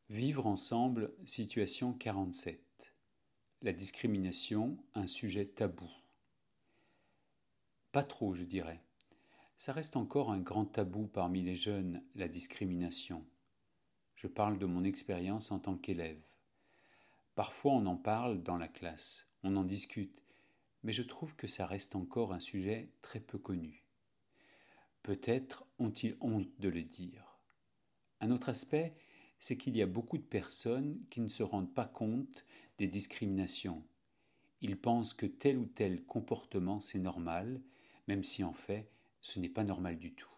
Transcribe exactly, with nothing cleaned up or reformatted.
Vivre ensemble, situation quarante-sept. La discrimination, un sujet tabou. Pas trop, je dirais. Ça reste encore un grand tabou parmi les jeunes, la discrimination. Je parle de mon expérience en tant qu'élève. Parfois on en parle dans la classe, on en discute, mais je trouve que ça reste encore un sujet très peu connu. Peut-être ont-ils honte de le dire. Un autre aspect, c'est qu'il y a beaucoup de personnes qui ne se rendent pas compte des discriminations. Ils pensent que tel ou tel comportement c'est normal, même si en fait ce n'est pas normal du tout.